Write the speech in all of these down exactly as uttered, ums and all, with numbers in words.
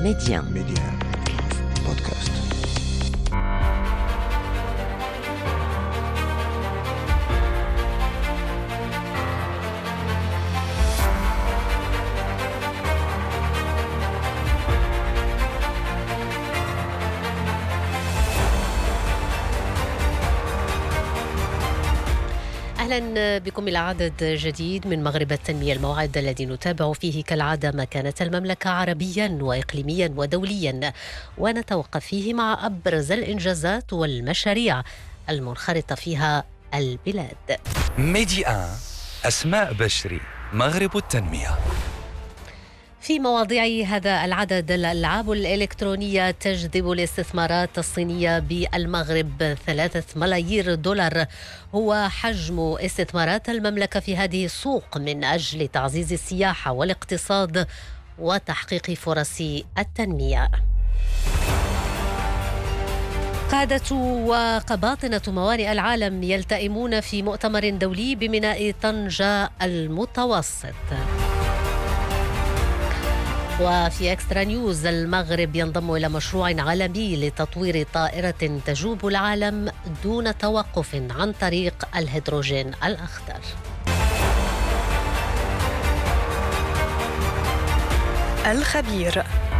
ميديان ميديان بودكاست. أهلا بكم إلى عدد جديد من مغرب التنمية، الموعد الذي نتابع فيه كالعادة مكانة المملكة عربيا وإقليميا ودوليا، ونتوقف فيه مع أبرز الإنجازات والمشاريع المنخرطة فيها البلاد. ميديان أسماء بشري، مغرب التنمية. في مواضيع هذا العدد، الألعاب الإلكترونية تجذب الاستثمارات الصينية بالمغرب. ثلاثة ملايير دولار هو حجم استثمارات المملكة في هذه السوق من أجل تعزيز السياحة والاقتصاد وتحقيق فرص التنمية. قادة وقباطنة موانئ العالم يلتئمون في مؤتمر دولي بميناء طنجة المتوسط. وفي إكسترا نيوز، المغرب ينضم إلى مشروع عالمي لتطوير طائرة تجوب العالم دون توقف عن طريق الهيدروجين الأخضر. الخبير.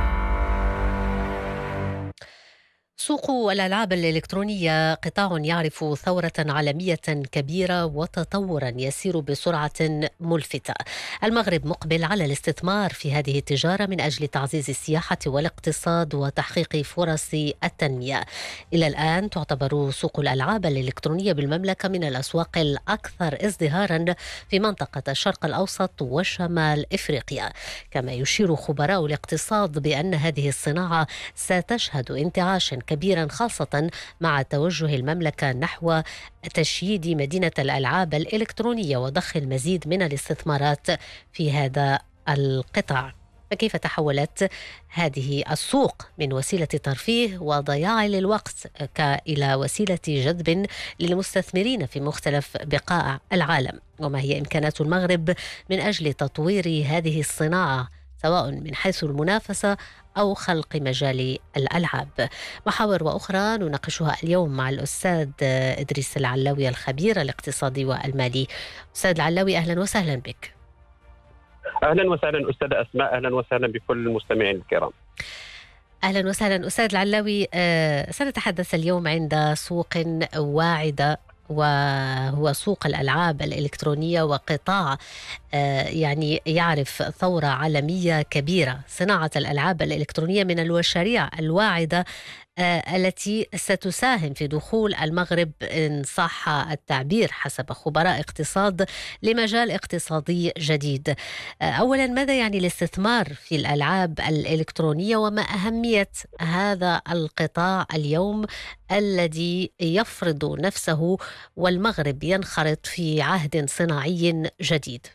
سوق الألعاب الإلكترونية قطاع يعرف ثورة عالمية كبيرة وتطورا يسير بسرعة ملفتة. المغرب مقبل على الاستثمار في هذه التجارة من أجل تعزيز السياحة والاقتصاد وتحقيق فرص التنمية. إلى الآن تعتبر سوق الألعاب الإلكترونية بالمملكة من الأسواق الأكثر ازدهارا في منطقة الشرق الأوسط وشمال إفريقيا، كما يشير خبراء الاقتصاد بأن هذه الصناعة ستشهد انتعاشا كبيرا، خاصة مع توجه المملكة نحو تشييد مدينة الألعاب الإلكترونية وضخ المزيد من الاستثمارات في هذا القطاع. فكيف تحولت هذه السوق من وسيلة ترفيه وضياع للوقت إلى وسيلة جذب للمستثمرين في مختلف بقاع العالم؟ وما هي إمكانات المغرب من أجل تطوير هذه الصناعة سواء من حيث المنافسة أو خلق مجال الألعاب؟ محاور وأخرى نناقشها اليوم مع الأستاذ إدريس العلاوي، الخبير الاقتصادي والمالي. أستاذ العلاوي، أهلا وسهلا بك. أهلا وسهلا أستاذة أسماء، أهلا وسهلا بكل المستمعين الكرام. أهلا وسهلا أستاذ العلاوي. سنتحدث اليوم عند سوق واعدة، وهو سوق الألعاب الإلكترونية، وقطاع يعني يعرف ثورة عالمية كبيرة. صناعة الألعاب الإلكترونية من المشاريع الواعدة التي ستساهم في دخول المغرب إن صح التعبير حسب خبراء اقتصاد لمجال اقتصادي جديد. أولا، ماذا يعني الاستثمار في الألعاب الإلكترونية، وما أهمية هذا القطاع اليوم الذي يفرض نفسه والمغرب ينخرط في عهد صناعي جديد؟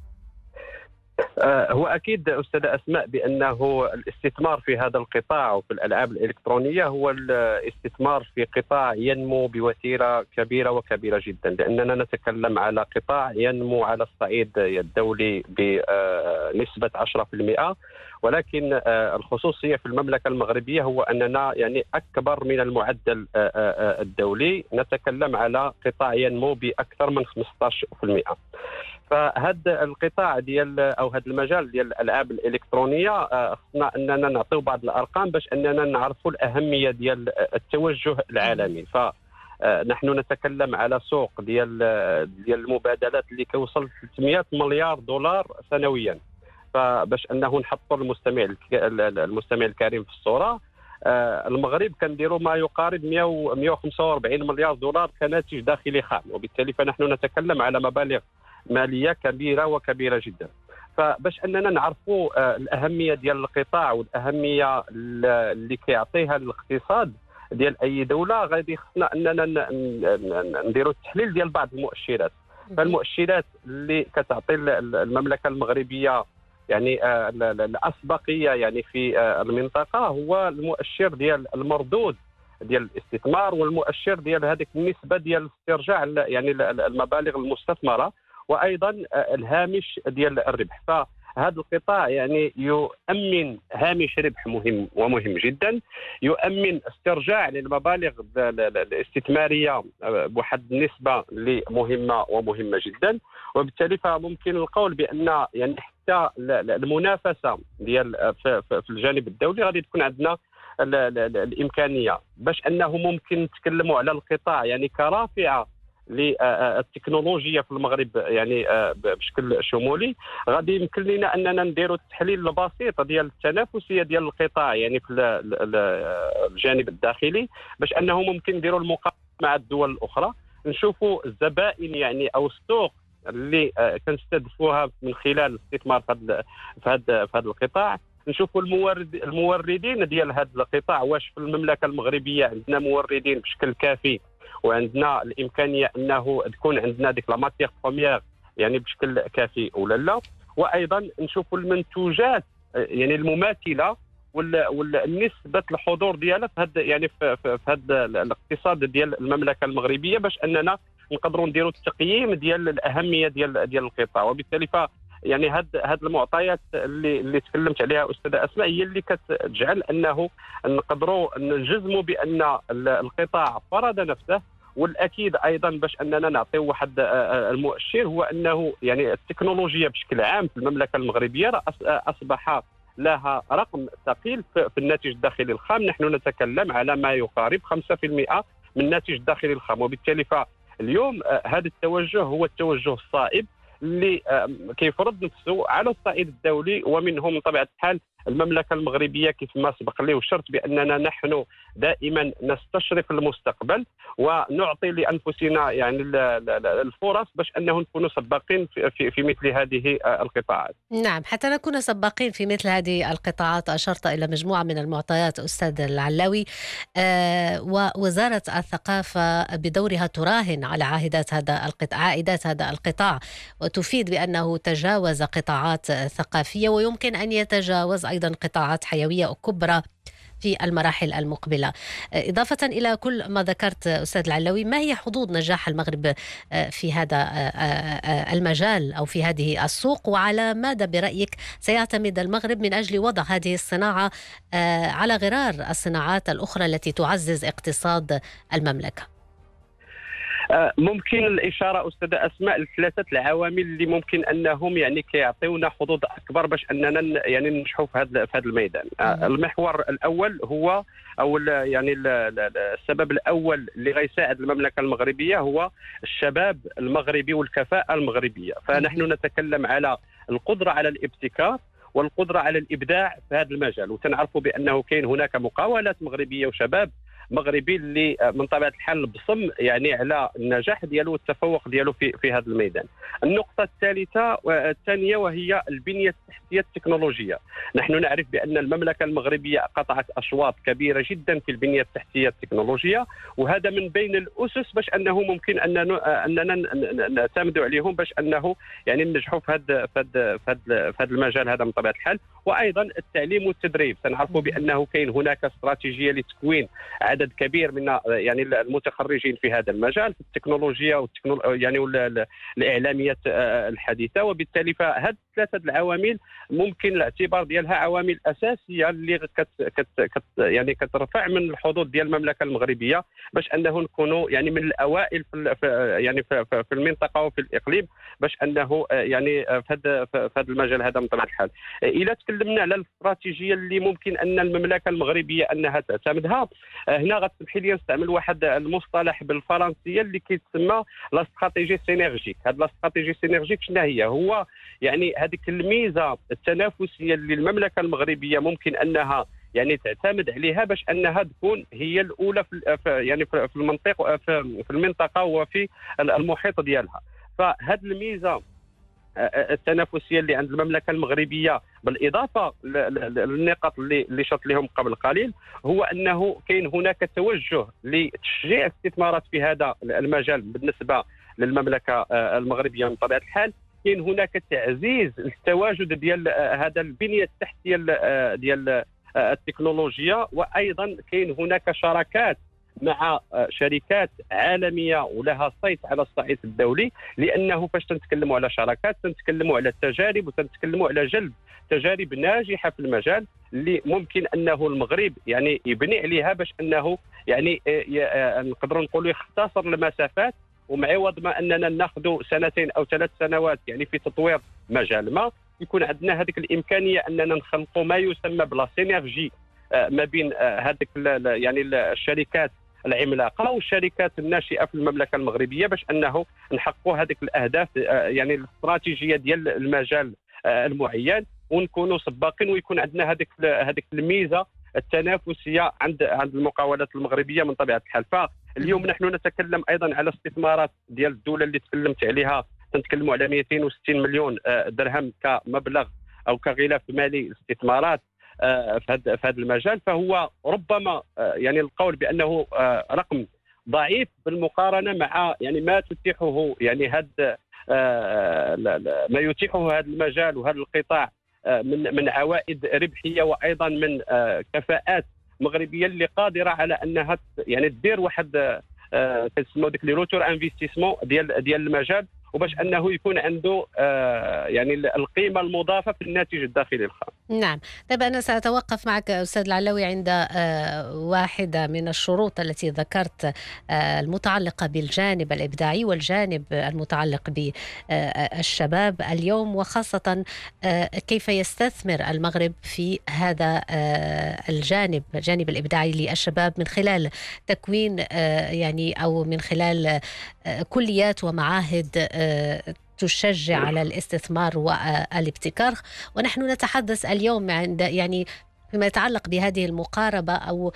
هو أكيد أستاذة أسماء بأنه الاستثمار في هذا القطاع وفي الألعاب الإلكترونية هو الاستثمار في قطاع ينمو بوتيرة كبيرة وكبيرة جدا، لأننا نتكلم على قطاع ينمو على الصعيد الدولي بنسبة عشرة بالمئة، ولكن الخصوصية في المملكة المغربية هو أننا يعني أكبر من المعدل الدولي، نتكلم على قطاع ينمو بأكثر من خمسة عشر بالمئة. فهذا القطاع ديال او هذا المجال ديال الالعاب الالكترونيه خصنا اننا نعطيو بعض الارقام باش اننا نعرفوا الاهميه ديال التوجه العالمي. فنحن نتكلم على سوق ديال ديال المبادلات اللي كيوصل ثلاثمئة مليار دولار سنويا. فباش انه نحطوا المستمع المستمع الكريم في الصوره، المغرب كنديروا ما يقارب مئة وخمسة وأربعين مليار دولار كناتج داخلي خام، وبالتالي فنحن نتكلم على مبالغ مالية كبيرة وكبيرة جدا. فباش أننا نعرفوا الأهمية ديال القطاع والأهمية اللي كيعطيها الاقتصاد ديال أي دولة، غادي خصنا أننا نديروا التحليل ديال بعض المؤشرات. فالمؤشرات اللي كتعطي المملكة المغربية يعني الأسبقية يعني في المنطقة هو المؤشر ديال المردود ديال الاستثمار، والمؤشر ديال هذيك النسبة ديال استرجاع يعني المبالغ المستثمرة، وايضا الهامش ديال الربح. هذا القطاع يعني يؤمن هامش ربح مهم ومهم جدا، يؤمن استرجاع للمبالغ الاستثماريه بواحد النسبه اللي مهمه ومهمه جدا. وبالتالي فممكن القول بان يعني حتى المنافسه ديال في الجانب الدولي غادي تكون عندنا الامكانيه باش انه ممكن نتكلموا على القطاع يعني كرافعه للتكنولوجيا في المغرب يعني بشكل شمولي. غادي يمكن لنا اننا نديروا التحليل البسيط ديال التنافسيه ديال القطاع يعني في الجانب الداخلي باش انه ممكن نديروا المقارنه مع الدول الاخرى، نشوفوا الزبائن يعني او السوق اللي كنستهدفوها من خلال الاستثمار في هذا في هذا القطاع، نشوفوا المورد الموردين ديال هذا القطاع، واش في المملكه المغربيه عندنا موردين بشكل كافي وعندنا الامكانيه انه تكون عندنا ديك لا ماتيغ بروميير يعني بشكل كافي ولا لا. وايضا نشوفوا المنتوجات يعني المماثله والنسبه الحضور ديالها في هذا يعني في, في, في هذا الاقتصاد ديال المملكه المغربيه باش اننا نقدروا نديروا التقييم ديال الاهميه ديال ديال القطاع. وبالتالي ف يعني هاد هاد المعطيات اللي اللي تكلمت عليها استاذه اسماء هي اللي كتجعل انه نقدروا نجزموا بان القطاع فرض نفسه. والاكيد ايضا باش اننا نعطيو واحد المؤشر هو انه يعني التكنولوجيا بشكل عام في المملكه المغربيه اصبح لها رقم ثقيل في الناتج الداخلي الخام. نحن نتكلم على ما يقارب خمسة بالمئة من الناتج الداخلي الخام. وبالتالي فاليوم هذا التوجه هو التوجه الصائب اللي كيفرض نفسه على الصعيد الدولي، ومنهم بطبيعه الحال المملكه المغربيه كيف ما سبق لي وشرط باننا نحن دائما نستشرف المستقبل ونعطي لانفسنا يعني الفرص باش انه نكونوا سباقين في, في مثل هذه القطاعات. نعم، حتى نكون سباقين في مثل هذه القطاعات. اشرت الى مجموعه من المعطيات استاذ العلاوي، آه ووزاره الثقافه بدورها تراهن على عائدات هذا القطاع عائدات هذا القطاع وتفيد بانه تجاوز قطاعات ثقافيه ويمكن ان يتجاوز أيضا قطاعات حيوية كبرى في المراحل المقبلة. إضافة إلى كل ما ذكرت أستاذ العلاوي، ما هي حظوظ نجاح المغرب في هذا المجال أو في هذه السوق، وعلى ماذا برأيك سيعتمد المغرب من أجل وضع هذه الصناعة على غرار الصناعات الأخرى التي تعزز اقتصاد المملكة؟ ممكن الاشاره استاذه اسماء لثلاثه العوامل اللي ممكن انهم يعني كيعطيونا حظوظ اكبر باش اننا يعني ننجحوا في هذا في هذا الميدان. المحور الاول هو او يعني السبب الاول اللي غيساعد المملكه المغربيه هو الشباب المغربي والكفاءه المغربيه. فنحن نتكلم على القدره على الابتكار والقدره على الابداع في هذا المجال، وتنعرفوا بانه كاين هناك مقاولات مغربيه وشباب مغربي اللي من طبيعه الحال بصم يعني على النجاح ديالو والتفوق ديالو في في هذا الميدان. النقطه الثالثه والثانيه وهي البنيه التحتيه التكنولوجيه. نحن نعرف بان المملكه المغربيه قطعت اشواط كبيره جدا في البنيه التحتيه التكنولوجيه، وهذا من بين الاسس باش انه ممكن اننا اننا نعتمدوا عليهم باش انه يعني ننجحوا في هذا في هذا في هذا المجال هذا من طبيعه الحال. وايضا التعليم والتدريب، سنعرفوا بانه كاين هناك استراتيجيه لتكوين عدد كبير من يعني المتخرجين في هذا المجال في التكنولوجيا والتكنولو يعني الاعلاميات الحديثه. وبالتالي فهذه ثلاثه العوامل ممكن الاعتبار ديالها عوامل اساسيه اللي كت كت كت يعني كترفع من الحظوظ ديال المملكه المغربيه باش انه نكونوا يعني من الاوائل في يعني في, في المنطقه وفي الاقليم باش انه يعني في هذا في هذا المجال هذا من طبيعه الحال. الى تكلمنا على الاستراتيجيه اللي ممكن ان المملكه المغربيه انها تعتمدها، هنا غتسمحي لي نستعمل واحد المصطلح بالفرنسيه اللي كيتسمى لا استراتيجي سينيرجيك. هذه لا استراتيجي سينيرجيك شنو هي؟ هو يعني هذيك الميزه التنافسيه اللي المملكه المغربيه ممكن انها يعني تعتمد عليها باش انها تكون هي الاولى في يعني في المنطقه في المنطقه وفي المحيط ديالها. فهذه الميزه التنافسيه اللي عند المملكه المغربيه بالاضافه للنقاط اللي اللي شرت لهم قبل قليل هو انه كاين هناك توجه لتشجيع الاستثمارات في هذا المجال بالنسبه للمملكه المغربيه من طبيعه الحال. كاين هناك تعزيز التواجد ديال هذا البنيه التحتيه ديال التكنولوجيا، وايضا كاين هناك شراكات مع شركات عالميه ولها صيت على الصعيد الدولي، لانه فاش تنتكلموا على شراكات تنتكلموا على التجارب وتنتكلموا على جلب تجارب ناجحه في المجال اللي ممكن انه المغرب يعني يبني عليها باش انه يعني نقدروا نقولوا يختصر المسافات، ومع عوض ما اننا ناخذ سنتين او ثلاث سنوات يعني في تطوير مجال ما، يكون عندنا هذيك الامكانيه اننا نخلقوا ما يسمى بلا سينرجي ما بين هذيك يعني الشركات العملاقه والشركات الناشئه في المملكه المغربيه، باش انه نحققوا هذيك الاهداف يعني الاستراتيجيه ديال المجال المعين، ونكونوا سباقين ويكون عندنا هذيك هذيك الميزه التنافسيه عند عند المقاولات المغربيه من طبيعه الحال. فاليوم نحن نتكلم ايضا على استثمارات ديال الدوله اللي تكلمت عليها، تنتكلموا على مئتين وستين مليون درهم كمبلغ او كغلاف مالي استثمارات في هذا في هذا المجال. فهو ربما يعني القول بانه رقم ضعيف بالمقارنه مع يعني ما تتيحه يعني هذا ما يتيحه هذا المجال وهذا القطاع من من عوائد ربحيه، وايضا من كفاءات مغربيه اللي قادره على انها يعني تدير واحد كنسموا ديك لي روتور انفستيسمون ديال ديال المجال، وباش انه يكون عنده آه يعني القيمه المضافه في الناتج الداخلي الخام. نعم، طيب انا ساتوقف معك استاذ العلوي عند آه واحده من الشروط التي ذكرت، آه المتعلقه بالجانب الابداعي والجانب المتعلق بالشباب اليوم، وخاصه آه كيف يستثمر المغرب في هذا آه الجانب الجانب الابداعي للشباب من خلال تكوين آه يعني او من خلال آه كليات ومعاهد تشجع على الاستثمار والابتكار. ونحن نتحدث اليوم عند يعني فيما يتعلق بهذه المقاربة أو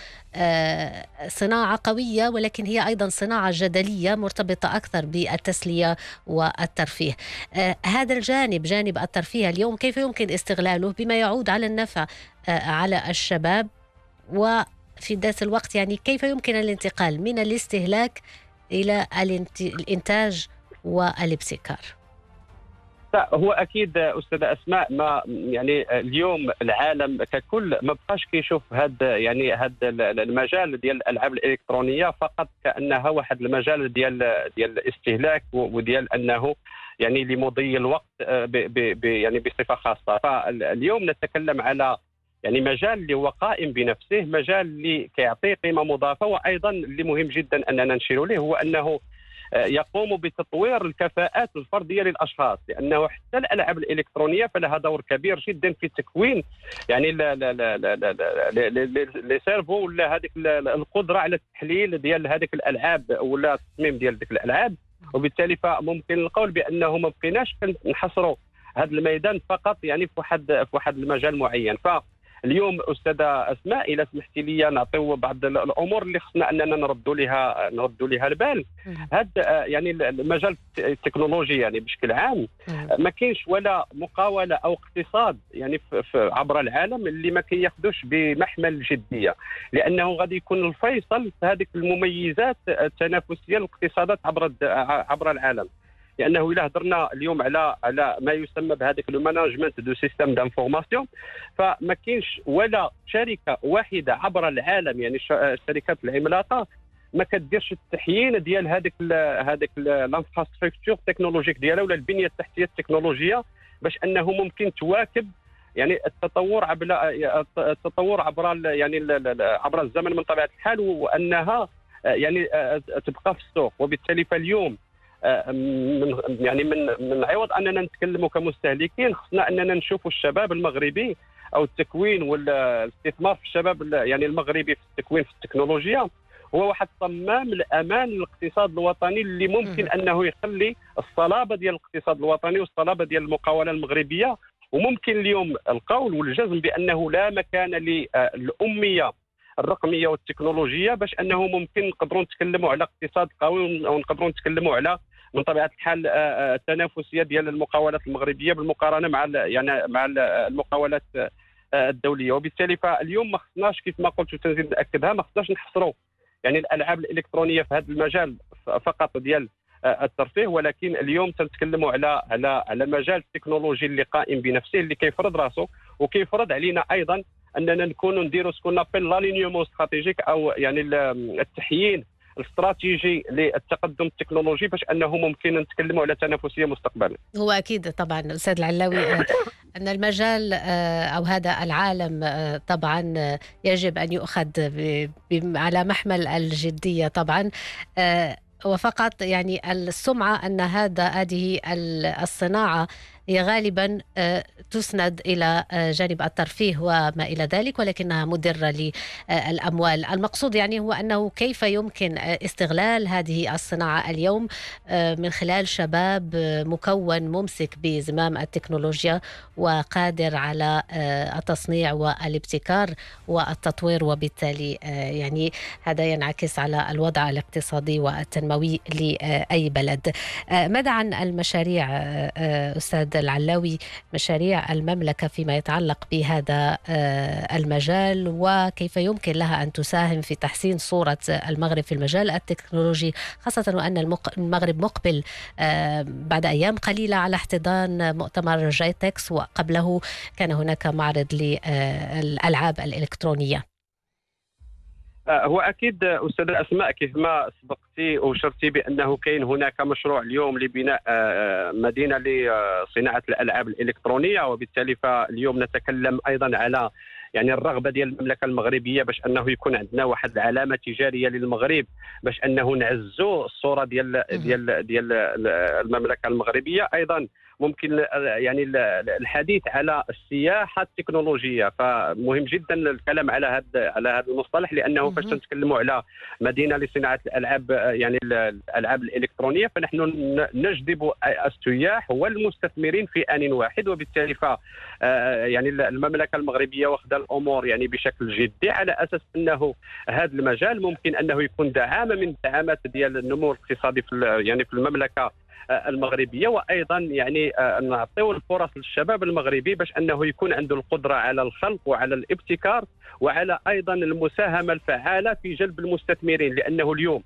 صناعة قوية، ولكن هي أيضا صناعة جدلية مرتبطة أكثر بالتسلية والترفيه. هذا الجانب جانب الترفيه اليوم كيف يمكن استغلاله بما يعود على النفع على الشباب، وفي ذات الوقت يعني كيف يمكن الانتقال من الاستهلاك إلى الإنتاج والابتكار؟ هو اكيد استاذه اسماء، ما يعني اليوم العالم ككل ما بقاش كيشوف هذا يعني هذا المجال ديال الالعاب الالكترونيه فقط كانها واحد المجال ديال ديال الاستهلاك وديال انه يعني لمضي الوقت ب ب يعني بصفه خاصه. فاليوم نتكلم على يعني مجال اللي هو قائم بنفسه، مجال اللي كيعطي قيمه مضافه، وايضا اللي مهم جدا اننا نشير له هو انه يقوم بتطوير الكفاءات الفرديه للاشخاص، لانه حتى الالعاب الالكترونيه فلها دور كبير جدا في تكوين يعني لي سيرفو ولا هذيك القدره على التحليل ديال هذيك الالعاب ولا التصميم ديال ديك الالعاب. وبالتالي فممكن القول بانه ما بقيناش نحصروا هذا الميدان فقط يعني في واحد في واحد المجال معين. ف اليوم استاذه اسماء اذا سمحتي لي نعطيو بعض الامور اللي خصنا اننا نردوا لها نردوا لها البال. هذا يعني المجال التكنولوجي يعني بشكل عام ما كاينش ولا مقاوله او اقتصاد يعني في عبر العالم اللي ما كياخذوش بمحمل الجديه، لانه غادي يكون الفيصل في هذه المميزات التنافسيه للاقتصادات عبر عبر العالم. لانه الا هضرنا اليوم على على ما يسمى بهذاك لو ماناجمنت دو سيستيم دانفورماسيون، فما كاينش ولا شركه واحده عبر العالم يعني الشركات العملاقه ما كديرش التحيين ديال هذيك هذيك الانفراستركتور تكنولوجيك ديالها ولا البنيه التحتيه التكنولوجيه باش انه ممكن تواكب يعني التطور عبر التطور عبر يعني عبر الزمن من طبيعه الحال، وانها يعني تبقى في السوق. وبالتالي فاليوم من يعني من من عوض اننا نتكلموا كمستهلكين، خصنا اننا نشوفوا الشباب المغربي او التكوين والاستثمار في الشباب يعني المغربي في التكوين في التكنولوجيا هو واحد صمام الامان للاقتصاد الوطني اللي ممكن انه يخلي الصلابه ديال الاقتصاد الوطني والصلابه ديال المقاوله المغربيه. وممكن اليوم القول والجزم بانه لا مكان للاميه الرقميه والتكنولوجيه باش انه ممكن نقدروا نتكلموا على اقتصاد قوي او نقدروا نتكلموا على من طبيعه الحال التنافسيه ديال المقاولات المغربيه بالمقارنه مع يعني مع المقاولات الدوليه. وبالتالي فاليوم ما خصناش كيف ما قلت وتنزيد ناكدها ما خصناش نحصروا يعني الالعاب الالكترونيه في هذا المجال فقط ديال الترفيه، ولكن اليوم تنتكلموا على على على مجال التكنولوجي اللي قائم بنفسه اللي كيفرض راسه وكيفرض علينا ايضا اننا نكونوا نديروا سكون نابيل لالينيومون استراتيجيك او يعني التحيين الاستراتيجي للتقدم التكنولوجي باش انه ممكن نتكلموا على تنافسيه مستقبلا. هو اكيد طبعا استاذ العلاوي ان المجال او هذا العالم طبعا يجب ان يؤخذ على محمل الجديه طبعا، وفقط يعني السمعه ان هذا هذه الصناعه هي غالبا تسند إلى جانب الترفيه وما إلى ذلك، ولكنها مدرة للأموال. المقصود يعني هو أنه كيف يمكن استغلال هذه الصناعة اليوم من خلال شباب مكون ممسك بزمام التكنولوجيا وقادر على التصنيع والابتكار والتطوير، وبالتالي يعني هذا ينعكس على الوضع الاقتصادي والتنموي لأي بلد. ماذا عن المشاريع أستاذ العلاوي، مشاريع المملكة فيما يتعلق بهذا المجال، وكيف يمكن لها أن تساهم في تحسين صورة المغرب في المجال التكنولوجي، خاصة وأن المغرب مقبل بعد أيام قليلة على احتضان مؤتمر جايتكس، وقبله كان هناك معرض للألعاب الإلكترونية؟ هو اكيد استاذه اسماء كيف ما سبقتي وشرتي بانه كاين هناك مشروع اليوم لبناء مدينه لصناعه الالعاب الالكترونيه، وبالتالي فاليوم نتكلم ايضا على يعني الرغبه ديال المملكه المغربيه باش انه يكون عندنا واحد العلامه تجاريه للمغرب، باش انه نعزوا الصوره ديال ديال ديال المملكه المغربيه. ايضا ممكن يعني الحديث على السياحه التكنولوجيه، فمهم جدا الكلام على هذا على هذا المصطلح، لانه فاش نتكلموا على مدينه لصناعه الالعاب يعني الالعاب الالكترونيه فنحن نجذب السياح والمستثمرين في ان واحد، وبالتالي ف يعني المملكه المغربيه واخذه الامور يعني بشكل جدي على اساس انه هذا المجال ممكن انه يكون دعامه من الدعامات ديال النمو الاقتصادي في يعني في المملكه المغربيه، وايضا يعني نعطيو الفرص للشباب المغربي باش انه يكون عنده القدره على الخلق وعلى الابتكار وعلى ايضا المساهمه الفعاله في جلب المستثمرين، لانه اليوم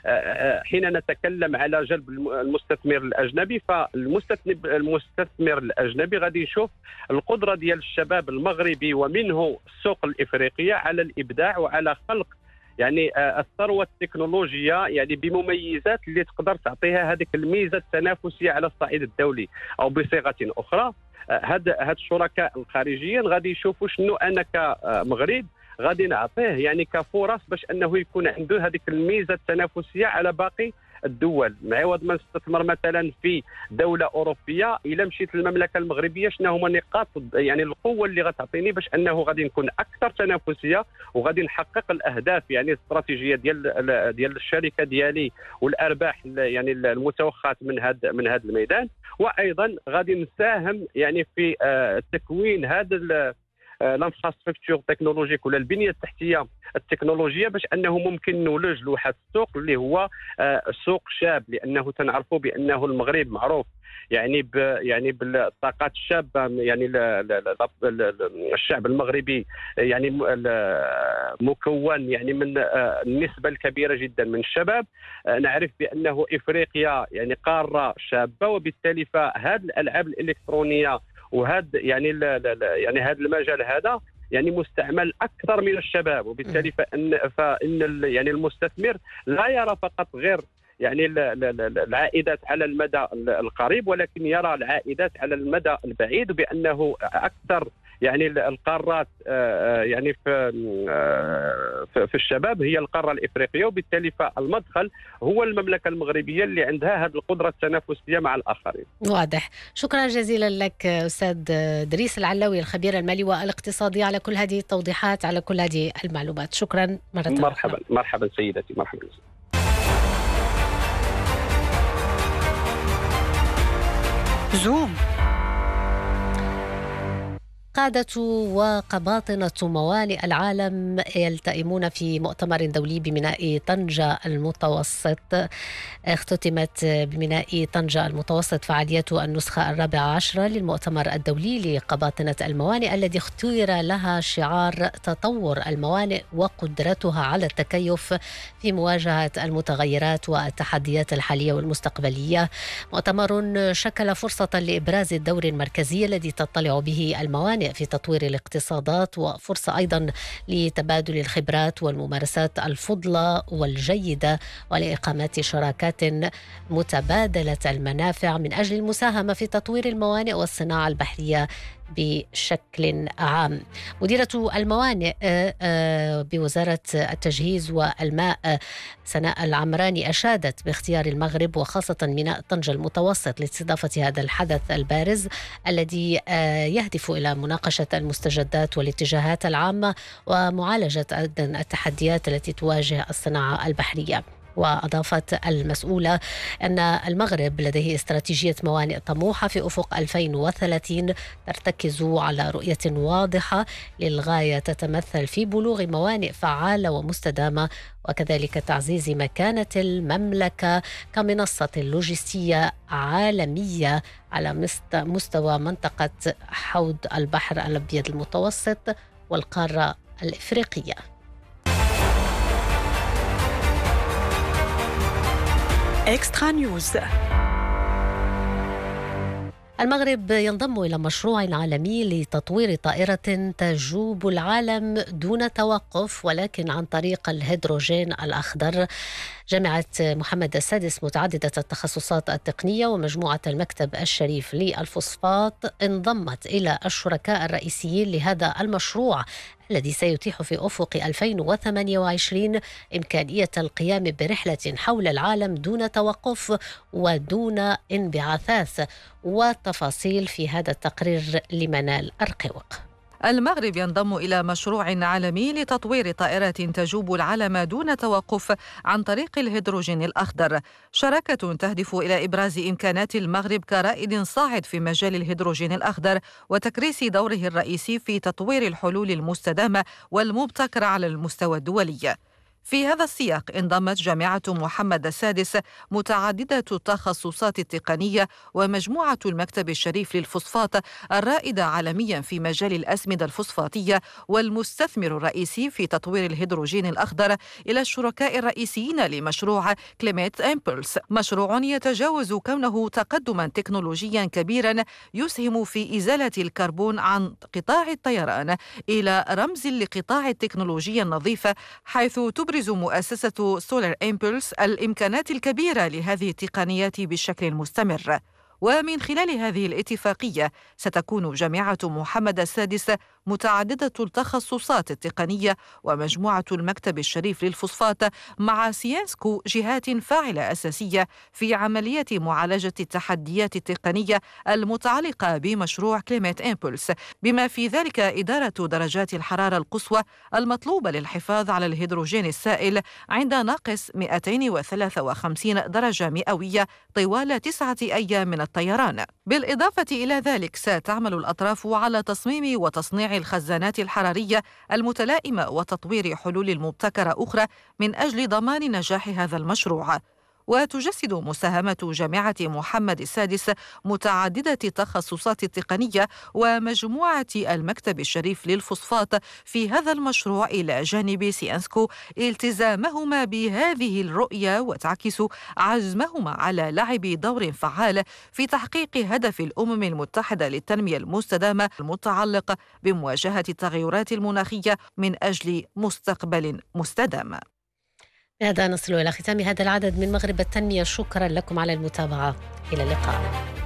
حين نتكلم على جلب المستثمر الاجنبي فالمستثمر المستثمر الاجنبي غادي يشوف القدره ديال الشباب المغربي ومنه السوق الافريقيه على الابداع وعلى خلق يعني الثروه التكنولوجيه يعني بمميزات اللي تقدر تعطيها هذيك الميزه التنافسيه على الصعيد الدولي، او بصيغه اخرى هاد هاد الشركاء الخارجيين غادي يشوفوا شنو انا كمغرب غادي نعطيه يعني كفرص باش انه يكون عنده هذيك الميزه التنافسيه على باقي الدول، معوض ما نستثمر مثلا في دوله اوروبيه. الا مشيت للمملكه المغربيه شنو هما نقاط يعني القوه اللي غتعطيني باش انه غادي نكون اكثر تنافسيه وغادي نحقق الاهداف يعني الاستراتيجيه ديال ديال الشركه ديالي والارباح يعني المتوخاه من هذا من هذا الميدان، وايضا غادي نساهم يعني في تكوين هذا الانفراستركتور تكنولوجيك ولا البنيه التحتيه التكنولوجيه باش انه ممكن نولج لواحد السوق اللي هو سوق شاب، لانه تنعرفوا بانه المغرب معروف يعني ب يعني بالطاقات الشابه، يعني الشعب المغربي يعني مكون يعني من النسبه الكبيره جدا من الشباب. نعرف بانه افريقيا يعني قاره شابه، وبالتالي فهذه الالعاب الالكترونيه وهذا يعني يعني هذا المجال هذا يعني مستعمل اكثر من الشباب، وبالتالي فان فان يعني المستثمر لا يرى فقط غير يعني العائدات على المدى القريب، ولكن يرى العائدات على المدى البعيد، بانه اكثر يعني القارات يعني في في الشباب هي القاره الافريقيه، وبالتالي فالمدخل هو المملكه المغربيه اللي عندها هذه القدره التنافسيه مع الاخرين. واضح. شكرا جزيلا لك استاذ دريس العلاوي الخبير المالي والاقتصادي على كل هذه التوضيحات، على كل هذه المعلومات. شكرا مرة أخرى. مرحبا مرحبا سيدتي، مرحبا. زوم. قادة وقباطنة موانئ العالم يلتئمون في مؤتمر دولي بميناء طنجة المتوسط. اختتمت بميناء طنجة المتوسط فعاليات النسخة الرابعة عشرة للمؤتمر الدولي لقباطنة الموانئ، الذي اختير لها شعار تطور الموانئ وقدرتها على التكيف في مواجهة المتغيرات والتحديات الحالية والمستقبلية. مؤتمر شكل فرصة لإبراز الدور المركزي الذي تطلع به الموانئ موانئ في تطوير الاقتصادات وفرصة أيضا لتبادل الخبرات والممارسات الفضلة والجيدة ولإقامة شراكات متبادلة المنافع من أجل المساهمة في تطوير الموانئ والصناعة البحرية بشكل عام. مديرة الموانئ بوزارة التجهيز والماء سناء العمراني أشادت باختيار المغرب وخاصة ميناء طنجة المتوسط لاستضافة هذا الحدث البارز الذي يهدف إلى مناقشة المستجدات والاتجاهات العامة ومعالجة التحديات التي تواجه الصناعة البحرية. وأضافت المسؤولة أن المغرب لديه استراتيجية موانئ طموحة في أفق ألفين وثلاثين ترتكز على رؤية واضحة للغاية تتمثل في بلوغ موانئ فعالة ومستدامة وكذلك تعزيز مكانة المملكة كمنصة لوجستية عالمية على مستوى منطقة حوض البحر الأبيض المتوسط والقارة الإفريقية. إكسترا نيوز. المغرب ينضم إلى مشروع عالمي لتطوير طائرة تجوب العالم دون توقف ولكن عن طريق الهيدروجين الأخضر. جامعة محمد السادس متعددة التخصصات التقنية ومجموعة المكتب الشريف للفوسفات انضمت إلى الشركاء الرئيسيين لهذا المشروع الذي سيتيح في أفق ألفين وثمانية وعشرين إمكانية القيام برحلة حول العالم دون توقف ودون انبعاثات. وتفاصيل في هذا التقرير لمنال أرقوق. المغرب ينضم إلى مشروع عالمي لتطوير طائرة تجوب العالم دون توقف عن طريق الهيدروجين الأخضر، شراكة تهدف إلى إبراز إمكانات المغرب كرائد صاعد في مجال الهيدروجين الأخضر وتكريس دوره الرئيسي في تطوير الحلول المستدامة والمبتكرة على المستوى الدولي. في هذا السياق انضمت جامعة محمد السادس متعددة التخصصات التقنية ومجموعة المكتب الشريف للفوسفات الرائدة عالميا في مجال الأسمدة الفوسفاتية والمستثمر الرئيسي في تطوير الهيدروجين الأخضر إلى الشركاء الرئيسيين لمشروع كليميت إمبولس، مشروع يتجاوز كونه تقدما تكنولوجيا كبيرا يسهم في إزالة الكربون عن قطاع الطيران إلى رمز لقطاع التكنولوجيا النظيفة، حيث تبرز تبرز مؤسسة سولار إمبولس الإمكانات الكبيرة لهذه التقنيات بشكل مستمر. ومن خلال هذه الاتفاقية ستكون جامعة محمد السادس متعددة التخصصات التقنية ومجموعة المكتب الشريف للفوسفات مع سيانسكو جهات فاعلة أساسية في عملية معالجة التحديات التقنية المتعلقة بمشروع كليميت إمبولس، بما في ذلك إدارة درجات الحرارة القصوى المطلوبة للحفاظ على الهيدروجين السائل عند ناقص مئتين وثلاثة وخمسين درجة مئوية طوال تسعة أيام من الطيران. بالإضافة إلى ذلك ستعمل الأطراف على تصميم وتصنيع الخزانات الحرارية المتلائمة وتطوير حلول مبتكرة أخرى من أجل ضمان نجاح هذا المشروع. وتجسد مساهمة جامعة محمد السادس متعددة التخصصات التقنية ومجموعة المكتب الشريف للفوسفات في هذا المشروع إلى جانب سيانسكو التزامهما بهذه الرؤية، وتعكس عزمهما على لعب دور فعال في تحقيق هدف الأمم المتحدة للتنمية المستدامة المتعلق بمواجهة التغيرات المناخية من أجل مستقبل مستدام. هذا نصل إلى ختام هذا العدد من مغرب التنمية. شكرا لكم على المتابعة، إلى اللقاء.